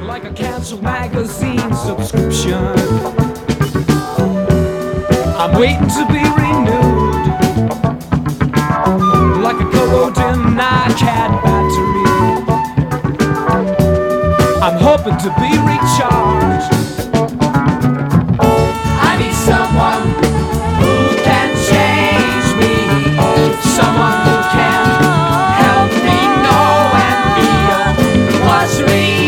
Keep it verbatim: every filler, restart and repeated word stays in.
like a cancelled magazine subscription. I'm waiting to be renewed, like a corroding iCAD battery. I'm hoping to be recharged. I need someone who can change me, someone who can help me know and feel what's real.